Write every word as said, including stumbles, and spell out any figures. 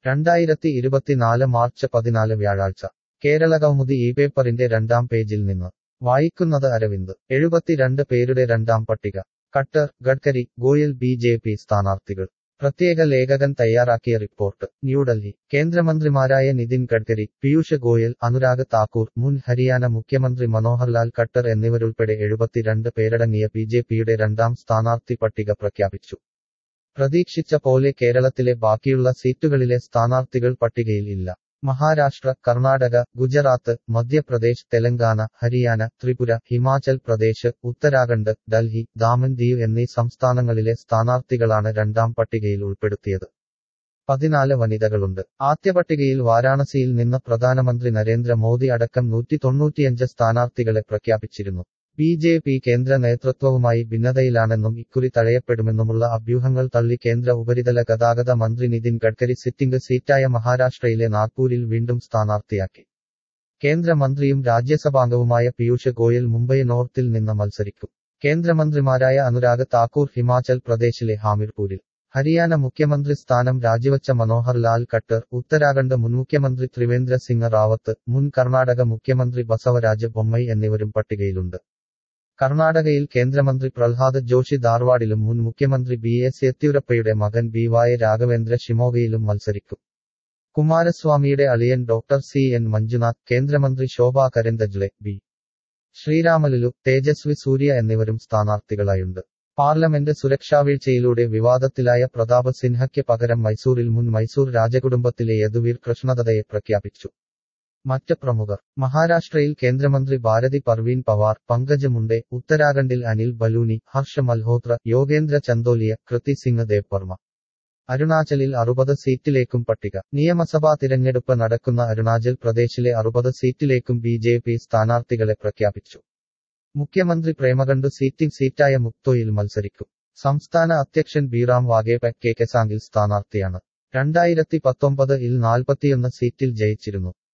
രണ്ടായിരത്തി ഇരുപത്തിനാല് മാർച്ച് പതിനാല് വ്യാഴാഴ്ച കേരളകൗമുദി ഈ പേപ്പറിന്റെ രണ്ടാം പേജിൽ നിന്ന് വായിക്കുന്നത് അരവിന്ദ് എഴുപത്തിരണ്ട് പേരുടെ രണ്ടാം പട്ടിക Khattar Gadkari Goyal B J P സ്ഥാനാർത്ഥികൾ പ്രത്യേക ലേഖകൻ തയ്യാറാക്കിയ റിപ്പോർട്ട് ന്യൂഡൽഹി കേന്ദ്രമന്ത്രിമാരായ നിതിൻ ഗഡ്കരി പീയൂഷ് ഗോയൽ അനുരാഗ് താക്കൂർ മുൻ ഹരിയാന മുഖ്യമന്ത്രി മനോഹർലാൽ ഖട്ടർ എന്നിവരുൾപ്പെടെ എഴുപത്തിരണ്ട് പേരടങ്ങിയ ബി ജെ പിയുടെ രണ്ടാം സ്ഥാനാർത്ഥി പട്ടിക പ്രഖ്യാപിച്ചു പ്രതീക്ഷിച്ച പോലെ കേരളത്തിലെ ബാക്കിയുള്ള സീറ്റുകളിലെ സ്ഥാനാർത്ഥികൾ പട്ടികയിൽ ഇല്ല മഹാരാഷ്ട്ര കർണാടക ഗുജറാത്ത് മധ്യപ്രദേശ് തെലങ്കാന ഹരിയാന ത്രിപുര ഹിമാചൽ പ്രദേശ് ഉത്തരാഖണ്ഡ് ഡൽഹി ദാമൻ ദിയു എന്നീ സംസ്ഥാനങ്ങളിലെ സ്ഥാനാർത്ഥികളാണ് രണ്ടാം പട്ടികയിൽ ഉൾപ്പെടുത്തിയത് പതിനാല് വനിതകളുണ്ട് ആദ്യ പട്ടികയിൽ വാരാണസിയിൽ നിന്ന് പ്രധാനമന്ത്രി നരേന്ദ്ര മോദി അടക്കം നൂറ്റി തൊണ്ണൂറ്റിയഞ്ച് സ്ഥാനാർത്ഥികളെ പ്രഖ്യാപിച്ചിരുന്നു ബി ജെ പി കേന്ദ്ര നേതൃത്വവുമായി ഭിന്നതയിലാണെന്നും ഇക്കുറി തഴയപ്പെടുമെന്നുമുള്ള അഭ്യൂഹങ്ങൾ തള്ളി കേന്ദ്ര ഉപരിതല ഗതാഗത മന്ത്രി നിതിൻ ഗഡ്കരി സിറ്റിംഗ് സീറ്റായ മഹാരാഷ്ട്രയിലെ നാഗ്പൂരിൽ വീണ്ടും സ്ഥാനാർത്ഥിയാക്കി കേന്ദ്രമന്ത്രിയും രാജ്യസഭാംഗവുമായ പീയൂഷ് ഗോയൽ മുംബൈ നോർത്തിൽ നിന്ന് മത്സരിക്കും കേന്ദ്രമന്ത്രിമാരായ അനുരാഗ് താക്കൂർ ഹിമാചൽ പ്രദേശിലെ ഹാമിർപൂരിൽ ഹരിയാന മുഖ്യമന്ത്രി സ്ഥാനം രാജിവച്ച മനോഹർ ലാൽ ഖട്ടർ ഉത്തരാഖണ്ഡ് മുൻ മുഖ്യമന്ത്രി ത്രിവേന്ദ്ര സിംഗ് റാവത്ത് മുൻ കർണാടക മുഖ്യമന്ത്രി ബസവരാജ് ബൊമ്മൈ എന്നിവരും പട്ടികയിലുണ്ട് കർണാടകയിൽ കേന്ദ്രമന്ത്രി പ്രഹ്ലാദ് ജോഷി ധാർവാഡിലും മുൻ മുഖ്യമന്ത്രി ബി എസ് യെദ്യൂരപ്പയുടെ മകൻ ബി വായ രാഘവേന്ദ്ര ഷിമോഗയിലും മത്സരിക്കും കുമാരസ്വാമിയുടെ അളിയൻ ഡോക്ടർ സി എൻ മഞ്ജുനാഥ് കേന്ദ്രമന്ത്രി ശോഭാ കരന്തജ്ലെ ബി ശ്രീരാമലുലു തേജസ്വി സൂര്യ എന്നിവരും സ്ഥാനാർത്ഥികളായുണ്ട് പാർലമെന്റ് സുരക്ഷാവീഴ്ചയിലൂടെ വിവാദത്തിലായ പ്രതാപ് സിൻഹയ്ക്ക് പകരം മൈസൂരിൽ മുൻ മൈസൂർ രാജകുടുംബത്തിലെ യദുവീർ കൃഷ്ണദത്തയെ പ്രഖ്യാപിച്ചു മറ്റ് പ്രമുഖർ മഹാരാഷ്ട്രയിൽ കേന്ദ്രമന്ത്രി ഭാരതി പർവീൻ പവാർ പങ്കജ് മുണ്ടെ ഉത്തരാഖണ്ഡിൽ അനിൽ ബലൂനി ഹർഷ മൽഹോത്ര യോഗേന്ദ്ര ചന്ദോലിയ കൃതി സിംഗ് ദേവ് വർമ്മ അരുണാചലിൽ അറുപത് സീറ്റിലേക്കും പട്ടിക നിയമസഭാ തിരഞ്ഞെടുപ്പ് നടക്കുന്ന അരുണാചൽ പ്രദേശിലെ അറുപത് സീറ്റിലേക്കും ബി ജെ പി സ്ഥാനാർത്ഥികളെ പ്രഖ്യാപിച്ചു മുഖ്യമന്ത്രി പ്രേമകണ്ഠു സീറ്റിംഗ് സീറ്റായ മുക്തോയിൽ മത്സരിക്കും സംസ്ഥാന അധ്യക്ഷൻ ബിറാം വാഗേപ കെ കെസാംഗിൽ സ്ഥാനാർത്ഥിയാണ് രണ്ടായിരത്തി പത്തൊമ്പത് ഇൽ നാൽപ്പത്തിയൊന്ന് സീറ്റിൽ ജയിച്ചിരുന്നു